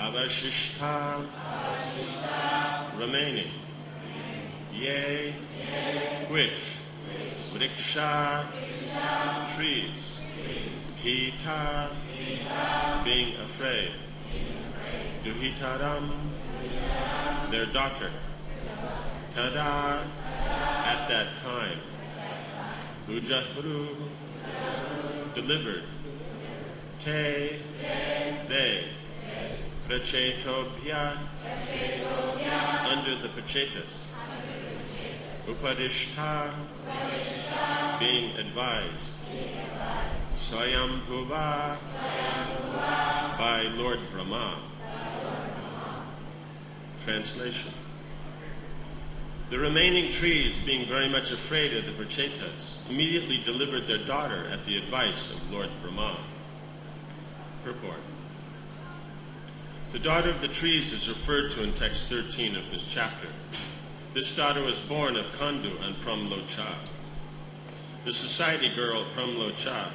Avashishta, remaining. Ye, which? Vriksha, trees. Hita, being afraid. Duhitaram, their daughter. Tada, at that time. Ujahru, delivered. Te, they. Prachetobhya, under the Prachetas. Upadishta, being advised. Swayambhuva, by Lord Brahma. Translation. The remaining trees, being very much afraid of the Prachetas, immediately delivered their daughter at the advice of Lord Brahma. Purport. The daughter of the trees is referred to in text 13 of this chapter. This daughter was born of Kandu and Pramlocha. The society girl Pramlocha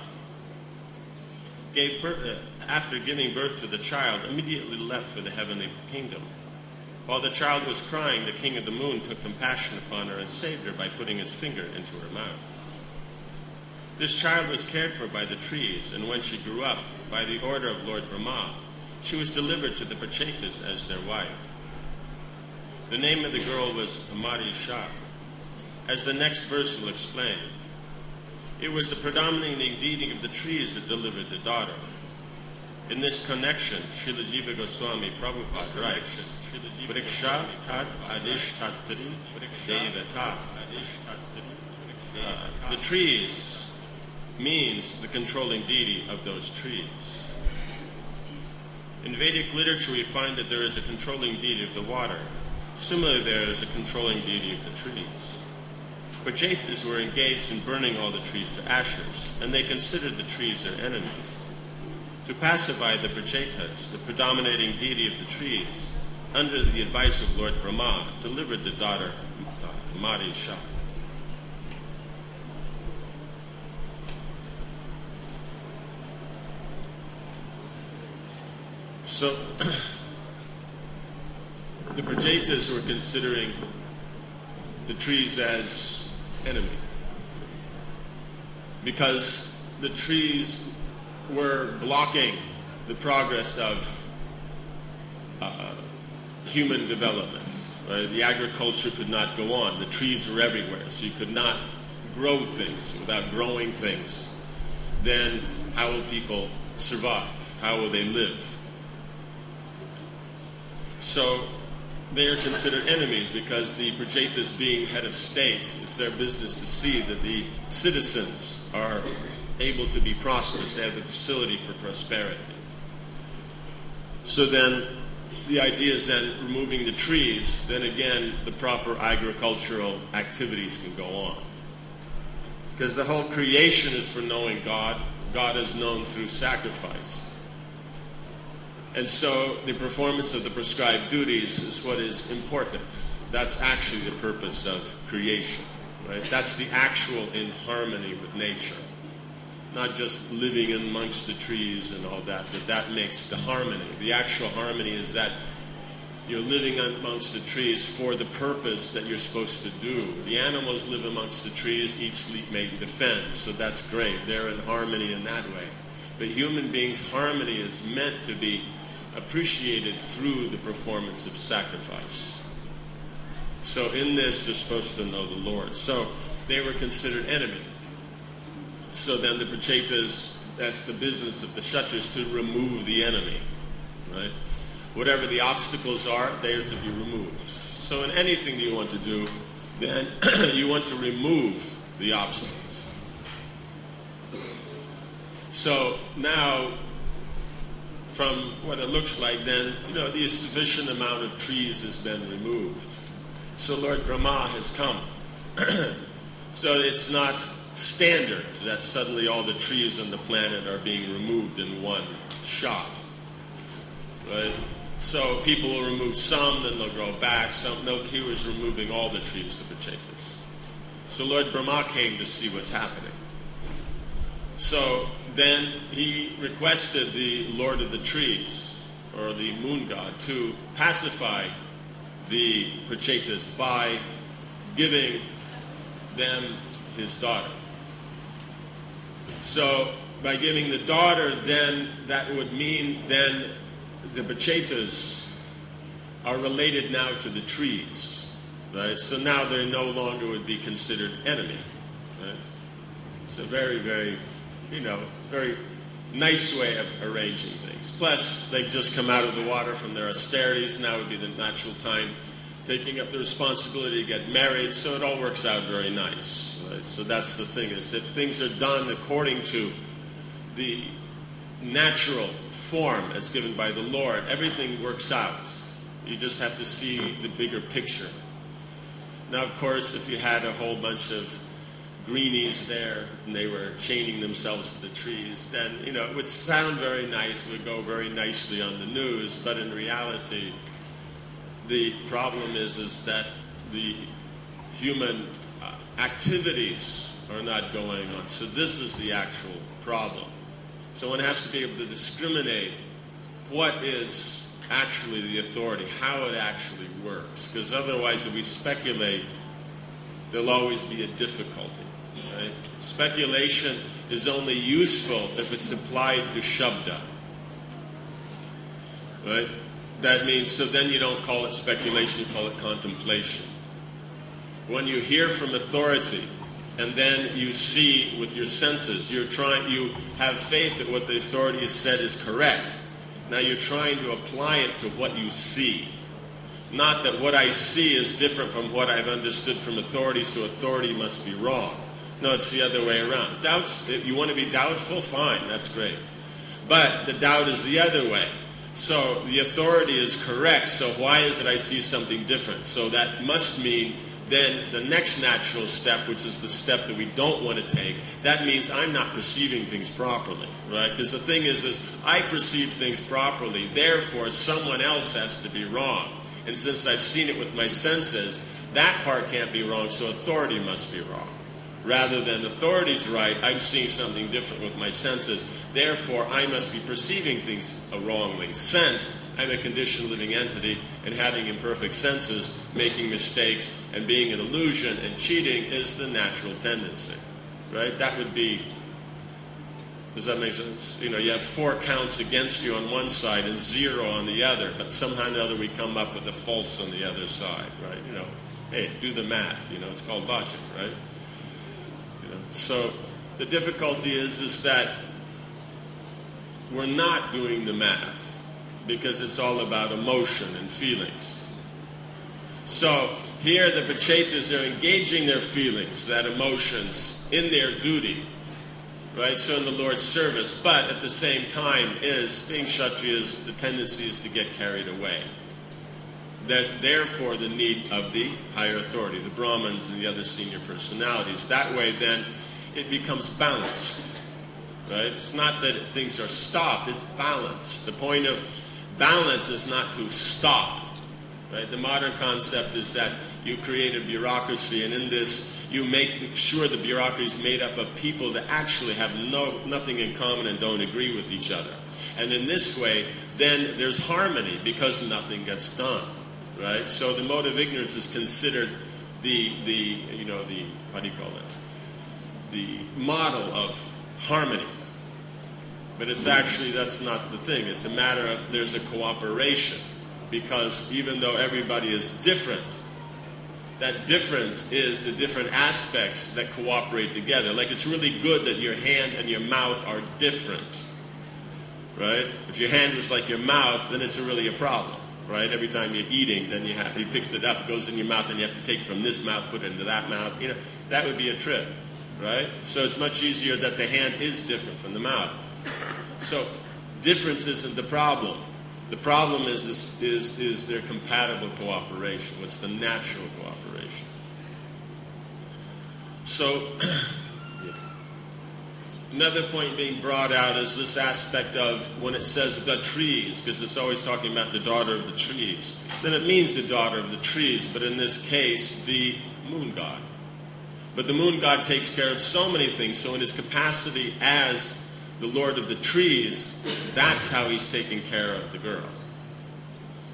after giving birth to the child, immediately left for the heavenly kingdom. While the child was crying, the king of the moon took compassion upon her and saved her by putting his finger into her mouth. This child was cared for by the trees, and when she grew up, by the order of Lord Brahma, she was delivered to the Prachetas as their wife. The name of the girl was Amari Shah. As the next verse will explain, it was the predominating deity of the trees that delivered the daughter. In this connection, Srila Jiva Goswami Prabhupada writes, Vriksha tat adishtatri devata. The trees means the controlling deity of those trees. In Vedic literature, we find that there is a controlling deity of the water. Similarly, there is a controlling deity of the trees. Prachetas were engaged in burning all the trees to ashes, and they considered the trees their enemies. To pacify the Prachetas, the predominating deity of the trees, under the advice of Lord Brahma, delivered the daughter Mari Shah. So, the Prachetas were considering the trees as enemy because the trees were blocking the progress of human development. Right? The agriculture could not go on. The trees were everywhere, so you could not grow things. Without growing things, then how will people survive? How will they live? So they are considered enemies because the Prachetas, being head of state, it's their business to see that the citizens are able to be prosperous. They have the facility for prosperity. So then the idea is then removing the trees, then again the proper agricultural activities can go on. Because the whole creation is for knowing God. God is known through sacrifice. And so the performance of the prescribed duties is what is important. That's actually the purpose of creation, right? That's the actual in harmony with nature. Not just living amongst the trees and all that, but that makes the harmony. The actual harmony is that you're living amongst the trees for the purpose that you're supposed to do. The animals live amongst the trees, eat, sleep, mate, defend, so that's great. They're in harmony in that way. But human beings' harmony is meant to be appreciated through the performance of sacrifice. So in this, you're supposed to know the Lord. So they were considered enemy. So then the Prachetas, that's the business of the Kshatriyas, to remove the enemy, right? Whatever the obstacles are, they are to be removed. So in anything you want to do, then you want to remove the obstacles. So now, from what it looks like, then, the sufficient amount of trees has been removed. So Lord Brahma has come. So it's not standard that suddenly all the trees on the planet are being removed in one shot. Right? So people will remove some, then they'll grow back. No, he was removing all the trees, the Prachetas. So Lord Brahma came to see what's happening. So then he requested the Lord of the Trees, or the moon god, to pacify the Prachetas by giving them his daughter. So by giving the daughter, then that would mean then the Prachetas are related now to the trees, right? So now they no longer would be considered enemy, right? It's a very, very, very nice way of arranging things. Plus, they've just come out of the water from their austerities. Now would be the natural time taking up the responsibility to get married. So it all works out very nice, right? So that's the thing, is if things are done according to the natural form as given by the Lord, everything works out. You just have to see the bigger picture. Now, of course, if you had a whole bunch of greenies there and they were chaining themselves to the trees, then, it would sound very nice, it would go very nicely on the news, but in reality, the problem is that the human activities are not going on. So this is the actual problem. So one has to be able to discriminate what is actually the authority, how it actually works, because otherwise if we speculate, there'll always be a difficulty. Right? Speculation is only useful if it's applied to Shabda. Right? That means, so then you don't call it speculation, you call it contemplation. When you hear from authority, and then you see with your senses, you have faith that what the authority has said is correct. Now you're trying to apply it to what you see. Not that what I see is different from what I've understood from authority, so authority must be wrong. No, it's the other way around. Doubts, if you want to be doubtful, fine, that's great. But the doubt is the other way. So the authority is correct, so why is it I see something different? So that must mean then the next natural step, which is the step that we don't want to take, that means I'm not perceiving things properly, right? Because the thing is I perceive things properly, therefore someone else has to be wrong. And since I've seen it with my senses, that part can't be wrong, so authority must be wrong. Rather than authority's right, I'm seeing something different with my senses, therefore I must be perceiving things wrongly. Since I'm a conditioned living entity, and having imperfect senses, making mistakes, and being an illusion, and cheating is the natural tendency. Right? That would be, does that make sense? You have 4 counts against you on one side and 0 on the other, but somehow or another we come up with the faults on the other side, right? Hey, do the math, it's called logic, right? So the difficulty is that we're not doing the math because it's all about emotion and feelings. So here the Prachetas are engaging their feelings, that emotions, in their duty, right? So in the Lord's service, but at the same time being Kshatriyas, the tendency is to get carried away. There's therefore the need of the higher authority, the Brahmins and the other senior personalities. That way then it becomes balanced, right? It's not that things are stopped, it's balanced. The point of balance is not to stop, right? The modern concept is that you create a bureaucracy, and in this you make sure the bureaucracy is made up of people that actually have nothing in common and don't agree with each other. And in this way, then there's harmony because nothing gets done. Right? So the mode of ignorance is considered the what do you call it? The model of harmony. But it's actually, that's not the thing. It's a matter of, there's a cooperation. Because even though everybody is different, that difference is the different aspects that cooperate together. Like, it's really good that your hand and your mouth are different. Right? If your hand was like your mouth, then it's really a problem. Right? Every time you're eating, then he picks it up, goes in your mouth, and you have to take it from this mouth, put it into that mouth. That would be a trip, right? So it's much easier that the hand is different from the mouth. So difference isn't the problem. The problem is their compatible cooperation. What's the natural cooperation? So another point being brought out is this aspect of when it says the trees, because it's always talking about the daughter of the trees. Then it means the daughter of the trees, but in this case, the moon god. But the moon god takes care of so many things, so in his capacity as the lord of the trees, that's how he's taking care of the girl.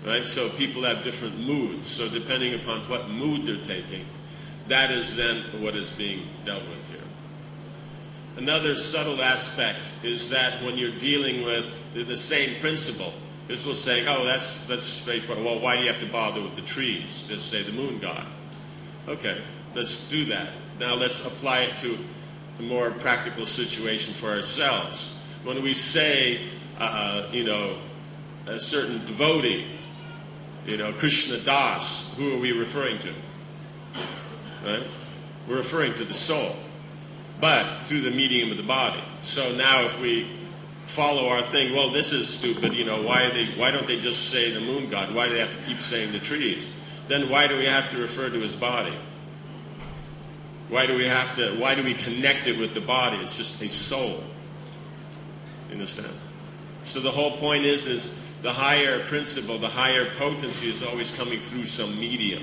Right? So people have different moods. So depending upon what mood they're taking, that is then what is being dealt with here. Another subtle aspect is that when you're dealing with the same principle, this was saying, oh, that's straightforward. Well, why do you have to bother with the trees? Just say the moon god. Okay, let's do that. Now let's apply it to a more practical situation for ourselves. When we say, a certain devotee, Krishna Das, who are we referring to? Right? We're referring to the soul, but through the medium of the body. So now if we follow our thing, well, this is stupid, why don't they just say the moon god? Why do they have to keep saying the trees? Then why do we have to refer to his body? Why do we connect it with the body? It's just a soul. You understand? So the whole point is the higher principle, the higher potency is always coming through some medium.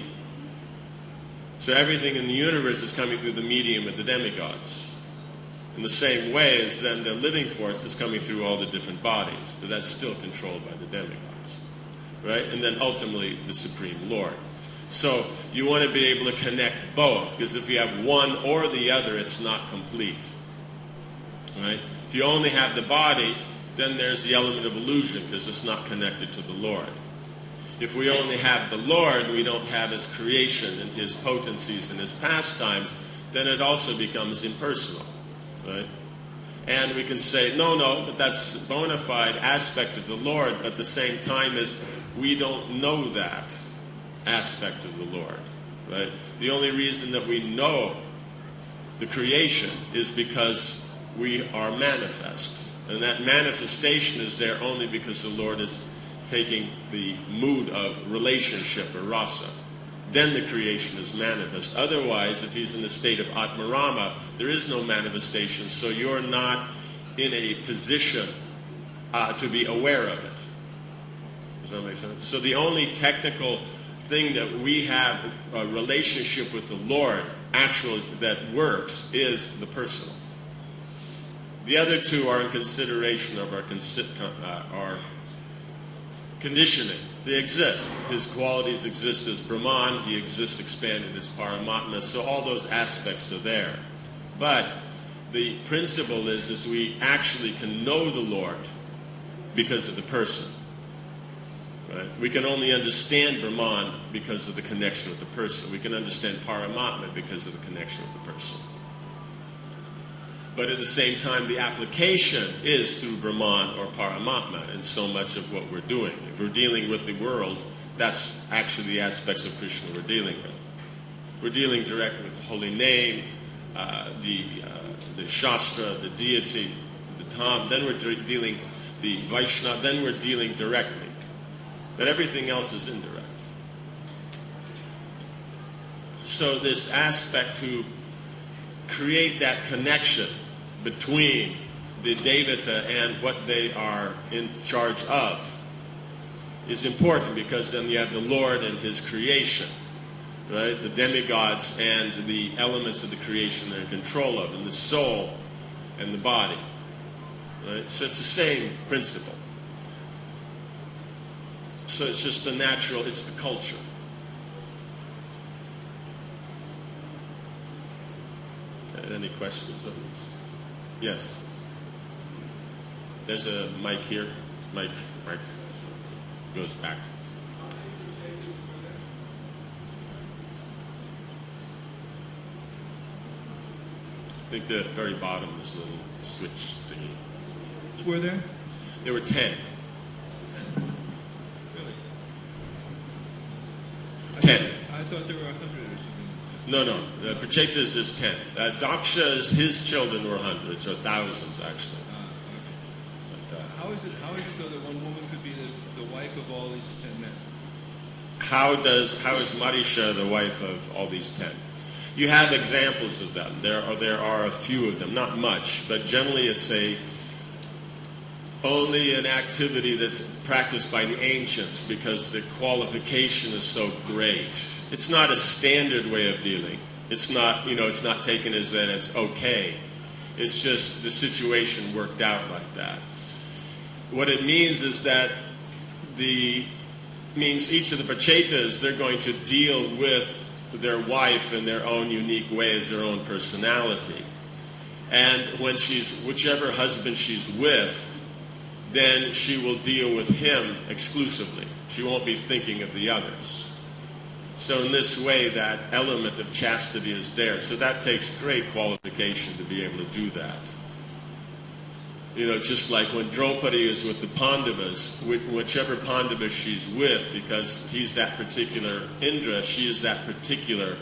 So everything in the universe is coming through the medium of the demigods. In the same way as then the living force is coming through all the different bodies, but that's still controlled by the demigods. Right? And then ultimately the Supreme Lord. So you want to be able to connect both, because if you have one or the other, it's not complete. Right? If you only have the body, then there's the element of illusion, because it's not connected to the Lord. If we only have the Lord, we don't have his creation and his potencies and his pastimes, then it also becomes impersonal. Right? And we can say, no, but that's a bona fide aspect of the Lord, but at the same time as we don't know that aspect of the Lord. Right? The only reason that we know the creation is because we are manifest. And that manifestation is there only because the Lord is taking the mood of relationship or rasa. Then the creation is manifest. Otherwise, if he's in the state of Atmarama, there is no manifestation, so you're not in a position to be aware of it. Does that make sense? So the only technical thing that we have a relationship with the Lord actually that works is the personal. The other two are in consideration of our conditioning. They exist. His qualities exist as Brahman. He exists expanded as Paramatma. So all those aspects are there. But the principle is we actually can know the Lord because of the person. Right? We can only understand Brahman because of the connection with the person. We can understand Paramatma because of the connection with the person. But at the same time, the application is through Brahman or Paramatma in so much of what we're doing. If we're dealing with the world, that's actually the aspects of Krishna we're dealing with. We're dealing directly with the holy name, the Shastra, the deity, the Dham. Then we're dealing the Vaishnava. Then we're dealing directly. But everything else is indirect. So this aspect to create that connection between the Devata and what they are in charge of is important, because then you have the Lord and his creation, right? The demigods and the elements of the creation they're in control of, and the soul and the body, right? So it's the same principle. So it's just the natural, it's the culture. Any questions on this? Yes. There's a mic here. Mic goes back. I think the very bottom is a little switch thingy. Were there? There were 10. Really? 10. I thought there were 100 or something. No. Prachetas is 10. Daksha's, his children were hundreds, or thousands, actually. Okay. But, how is it though that one woman could be the wife of all these 10 men? How is Marisha the wife of all these 10? You have examples of them. There are a few of them, not much, but generally it's only an activity that's practiced by the ancients because the qualification is so great. It's not a standard way of dealing. It's not, it's not taken as that it's okay. It's just the situation worked out like that. What it means is that the means each of the Prachetas, they're going to deal with their wife in their own unique ways, their own personality. And when whichever husband she's with, then she will deal with him exclusively. She won't be thinking of the others. So in this way, that element of chastity is there. So that takes great qualification to be able to do that. You know, just like when Draupadi is with the Pandavas, whichever Pandava she's with, because he's that particular Indra, she is that particular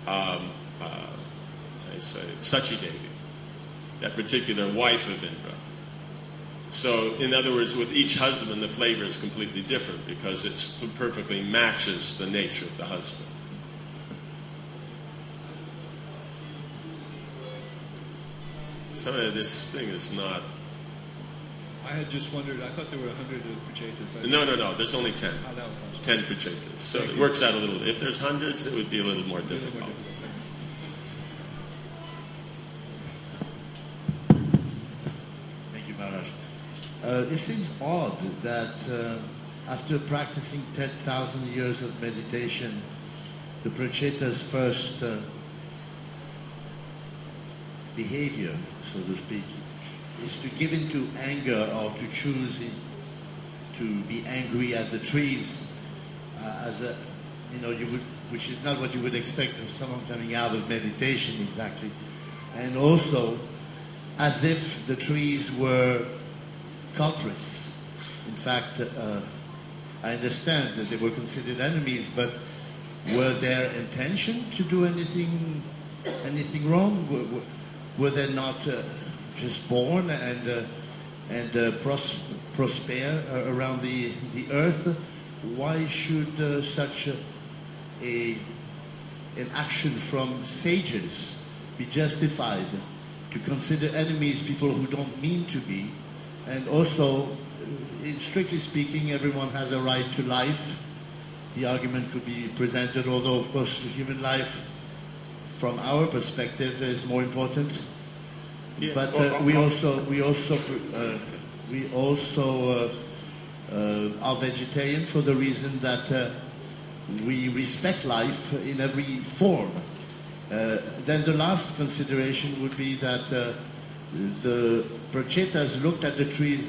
Sachi Devi, that particular wife of Indra. So, in other words, with each husband, the flavor is completely different because it perfectly matches the nature of the husband. Some of this thing is not... I had just wondered, I thought there were 100 Prachetas. No, there's only 10. 10 Prachetas. So Thank it you. works out a little. If there's hundreds, it would be a little more difficult. Thank you, Maharaj. It seems odd that after practicing 10,000 years of meditation, the Prachetas' first behavior, so to speak, is to give into anger or to choose to be angry at the trees as a, which is not what you would expect of someone coming out of meditation exactly. And also, as if the trees were culprits. In fact, I understand that they were considered enemies, but were their intention to do anything wrong? Were they not just born and prosper around the earth? Why should such an action from sages be justified to consider enemies people who don't mean to be? And also, strictly speaking, everyone has a right to life. The argument could be presented, although of course human life from our perspective is more important. Yeah. But we also are vegetarian for the reason that we respect life in every form. Then the last consideration would be that the Prachetas looked at the trees,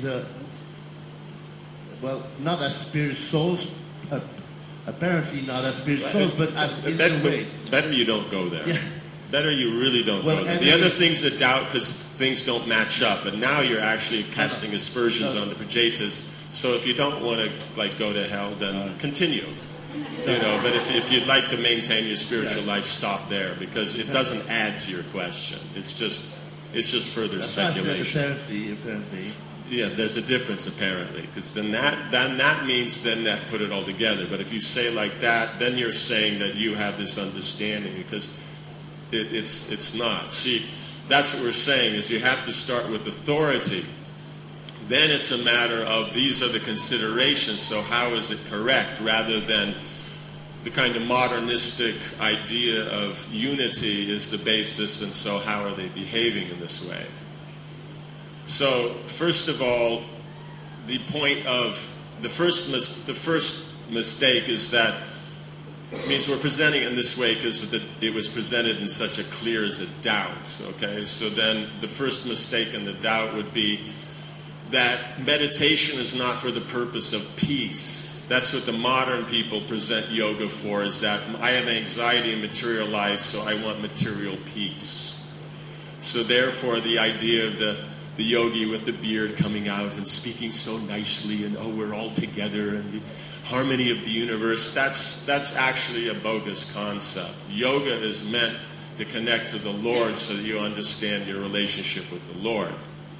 not as spirit souls, apparently not as spirit souls, but as in a way. Better you don't go there. Yeah. Better you really don't go there. The other thing's a doubt because things don't match up, and now you're actually casting aspersions on the Prachetas. So if you don't want to go to hell, then continue. But if you'd like to maintain your spiritual life, stop there because it doesn't add to your question. It's just further speculation. Apparently. Yeah, there's a difference apparently, because then that means that put it all together. But if you say like that, then you're saying that you have this understanding because it's not. See, that's what we're saying is you have to start with authority. Then it's a matter of these are the considerations, so how is it correct, rather than the kind of modernistic idea of unity is the basis, and so how are they behaving in this way? So, first of all, the point of the first mistake is that it means we're presenting it in this way because it was presented in such a clear as a doubt. Okay, so then the first mistake in the doubt would be that meditation is not for the purpose of peace. That's what the modern people present yoga for, is that I have anxiety in material life, so I want material peace. So therefore the idea of the yogi with the beard coming out and speaking so nicely and we're all together and the harmony of the universe, that's actually a bogus concept. Yoga is meant to connect to the Lord so that you understand your relationship with the Lord.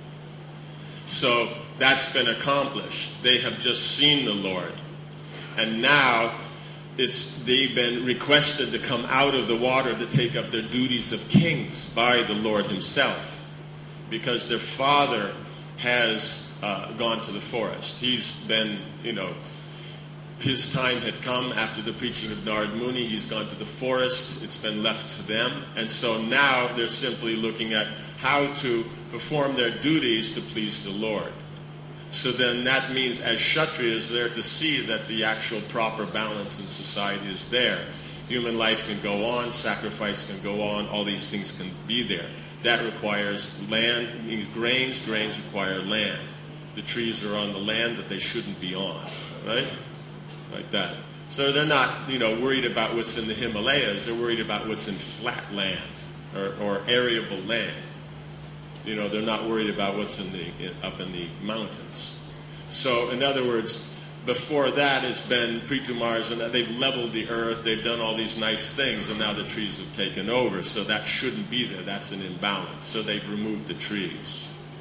So that's been accomplished. They have just seen the Lord. And now they've been requested to come out of the water to take up their duties of kings by the Lord himself, because their father has gone to the forest. He's been, his time had come after the preaching of Narad Muni. He's gone to the forest. It's been left to them. And so now they're simply looking at how to perform their duties to please the Lord. So then that means as Kshatriyas, they're to see that the actual proper balance in society is there. Human life can go on, sacrifice can go on, all these things can be there. That requires land, means grains require land. The trees are on the land that they shouldn't be on, right? Like that. So they're not, worried about what's in the Himalayas, they're worried about what's in flat land or arable land. They're not worried about what's up in the mountains. So, in other words, before that, it's been Pritumars, and they've leveled the earth, they've done all these nice things, and now the trees have taken over. So that shouldn't be there. That's an imbalance. So they've removed the trees.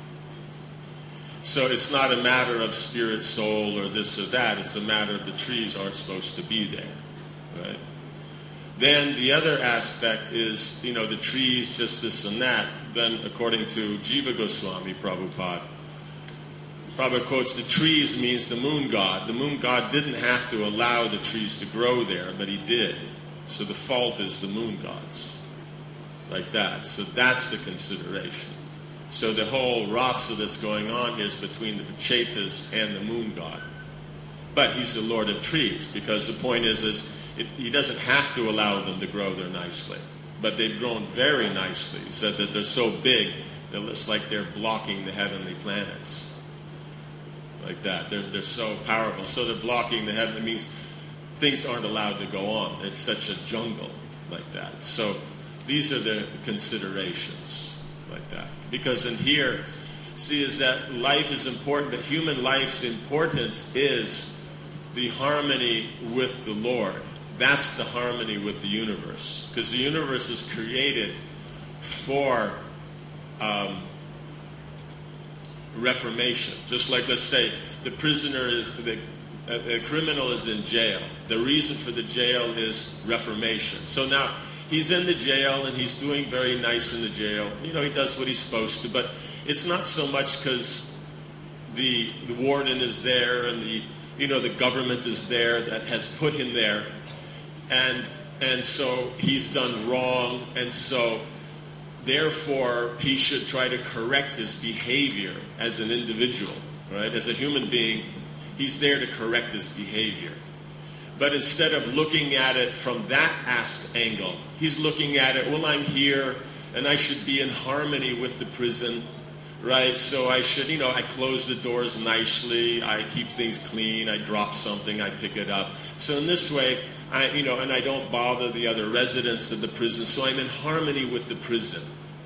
So it's not a matter of spirit, soul, or this or that. It's a matter of the trees aren't supposed to be there, right? Then the other aspect is, the trees, just this and that. Then, according to Jiva Goswami Prabhupada quotes, the trees means the moon god. The moon god didn't have to allow the trees to grow there, but he did. So the fault is the moon gods. Like that. So that's the consideration. So the whole rasa that's going on here is between the Chetas and the moon god. But he's the lord of trees, because the point is he doesn't have to allow them to grow there nicely. But they've grown very nicely. He said that they're so big that it's like they're blocking the heavenly planets. Like that. They're so powerful. So they're blocking the heaven. It means things aren't allowed to go on. It's such a jungle like that. So these are the considerations like that. Because in here, see, is that life is important, but human life's importance is the harmony with the Lord. That's the harmony with the universe. Because the universe is created for reformation. Just like, let's say, the criminal is in jail. The reason for the jail is reformation. So now, he's in the jail and he's doing very nice in the jail. He does what he's supposed to, but it's not so much because the warden is there and the government is there that has put him there. And so he's done wrong, and so therefore he should try to correct his behavior as an individual, right? As a human being, he's there to correct his behavior. But instead of looking at it from that angle, he's looking at it, well, I'm here and I should be in harmony with the prison, right? So I should, I close the doors nicely, I keep things clean, I drop something, I pick it up. So in this way, and I don't bother the other residents of the prison, so I'm in harmony with the prison.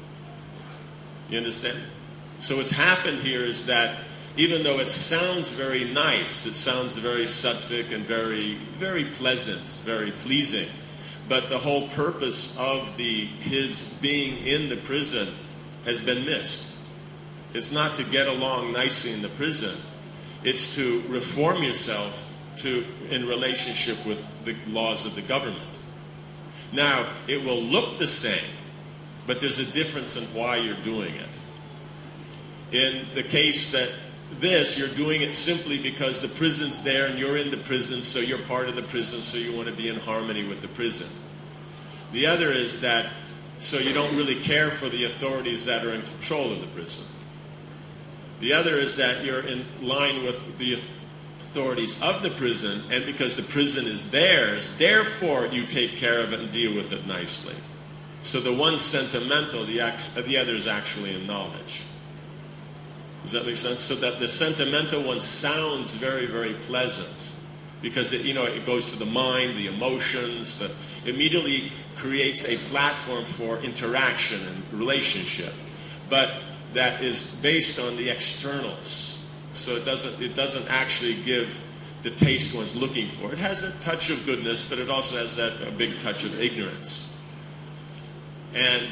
You understand? So what's happened here is that even though it sounds very nice, it sounds very sattvic and very, very pleasant, very pleasing, but the whole purpose of his being in the prison has been missed. It's not to get along nicely in the prison. It's to reform yourself in relationship with the laws of the government. Now, it will look the same, but there's a difference in why you're doing it. In the case that you're doing it simply because the prison's there and you're in the prison, so you're part of the prison, so you want to be in harmony with the prison. The other is that, so you don't really care for the authorities that are in control of the prison. The other is that you're in line with the authorities of the prison, and because the prison is theirs, therefore you take care of it and deal with it nicely. So the one's sentimental, the other is actually in knowledge. Does that make sense? So that the sentimental one sounds very, very pleasant because it goes to the mind, the emotions, immediately creates a platform for interaction and relationship. But that is based on the externals. So it doesn't actually give the taste one's looking for. It has a touch of goodness, but it also has a big touch of ignorance. And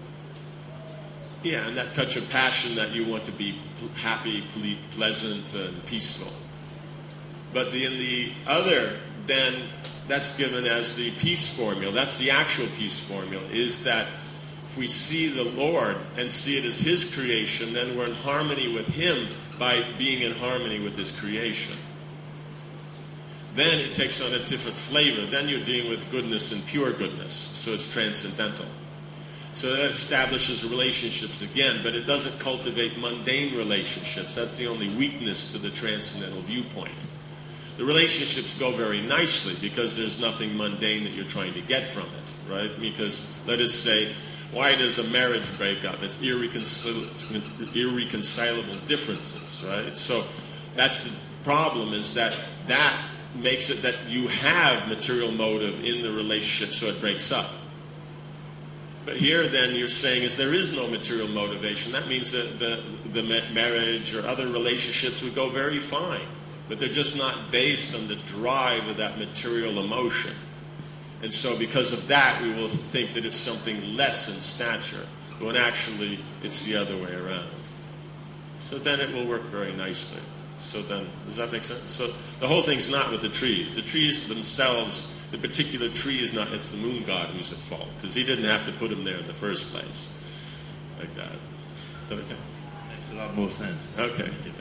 that touch of passion that you want to be happy, pleasant, and peaceful. But in the other, then that's given as the peace formula. That's the actual peace formula, is that if we see the Lord and see it as His creation, then we're in harmony with Him by being in harmony with His creation. Then it takes on a different flavor. Then you're dealing with goodness and pure goodness. So it's transcendental. So that establishes relationships again, but it doesn't cultivate mundane relationships. That's the only weakness to the transcendental viewpoint. The relationships go very nicely because there's nothing mundane that you're trying to get from it, right? Because, let us say, why does a marriage break up? It's irreconcilable differences, right? So that's the problem, is that makes it that you have material motive in the relationship, so it breaks up. But here then you're saying is there is no material motivation. That means that the marriage or other relationships would go very fine. But they're just not based on the drive of that material emotion. And so because of that, we will think that it's something less in stature, when actually it's the other way around. So then it will work very nicely. So then, does that make sense? So the whole thing's not with the trees. The trees themselves, the particular tree is not, it's the moon god who's at fault, because he didn't have to put him there in the first place. Like that. Is that okay? Makes a lot more sense. Okay. Thank you.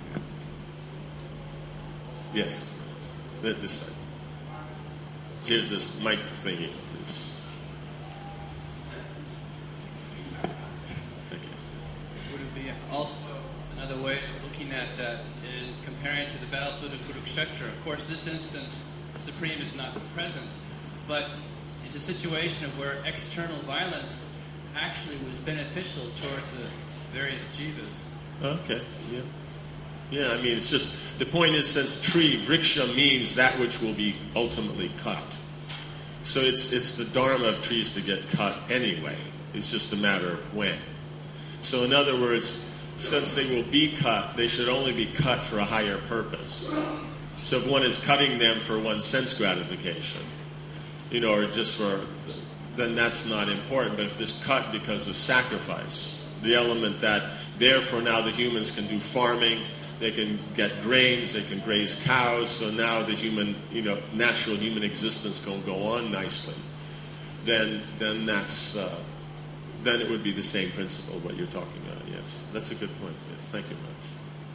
Yes. This side. Here's this mic thingy. Thank you. Would it be also another way of looking at that in comparing to the battlefield of Kurukshetra? Of course, this instance, the Supreme is not present, but it's a situation of where external violence actually was beneficial towards the various jivas. Okay. Yeah. Yeah, I mean, it's just, the point is, since tree, vriksha means that which will be ultimately cut. So it's the dharma of trees to get cut anyway. It's just a matter of when. So in other words, since they will be cut, they should only be cut for a higher purpose. So if one is cutting them for one's sense gratification, or just for, then that's not important. But if it's cut because of sacrifice, the element that, therefore now the humans can do farming, they can get grains, they can graze cows, so now the human, natural human existence can go on nicely. Then that's, then it would be the same principle, what you're talking about, yes. That's a good point, yes, thank you much.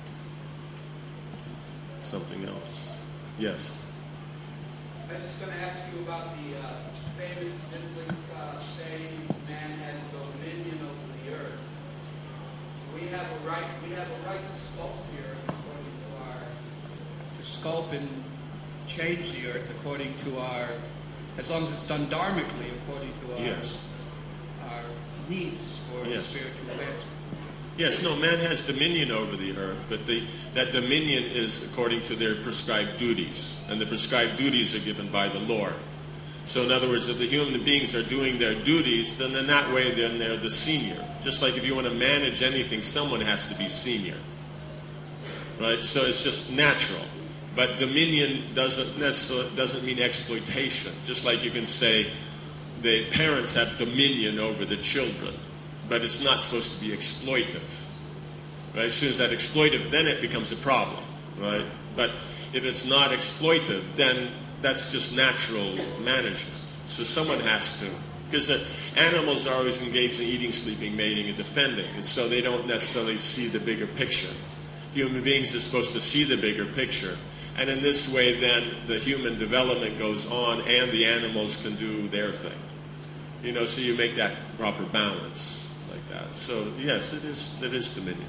Something else? Yes? I was just going to ask you about the famous biblical saying, man has dominion over the earth. We have a right to sculpt the earth according to to sculpt and change the earth according to as long as it's done dharmically, according to our needs for spiritual advancement. Yes, no, man has dominion over the earth, but that dominion is according to their prescribed duties, and the prescribed duties are given by the Lord. So in other words, if the human beings are doing their duties, then in that way, then they're the senior. Just like if you want to manage anything, someone has to be senior. Right? So it's just natural. But dominion doesn't mean exploitation. Just like you can say the parents have dominion over the children, but it's not supposed to be exploitive. Right? As soon as that exploitive, then it becomes a problem. Right? But if it's not exploitive, then that's just natural management. So someone has to, because the animals are always engaged in eating, sleeping, mating, and defending, and so they don't necessarily see the bigger picture. Human beings are supposed to see the bigger picture, and in this way then the human development goes on and the animals can do their thing. So you make that proper balance like that. So yes, it is dominion.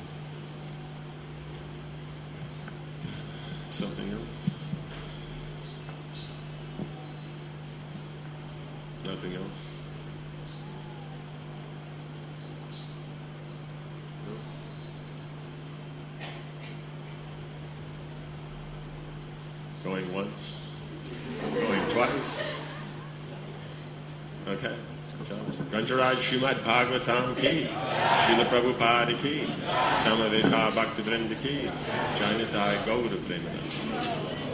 Something else? Nothing else? No? Going once? Going twice? Okay. Granjaraj Srimad Bhagavatam ki, Srila Prabhupada ki, Samaveta Bhaktivinoda ki, Jainatai Gaura Premanand.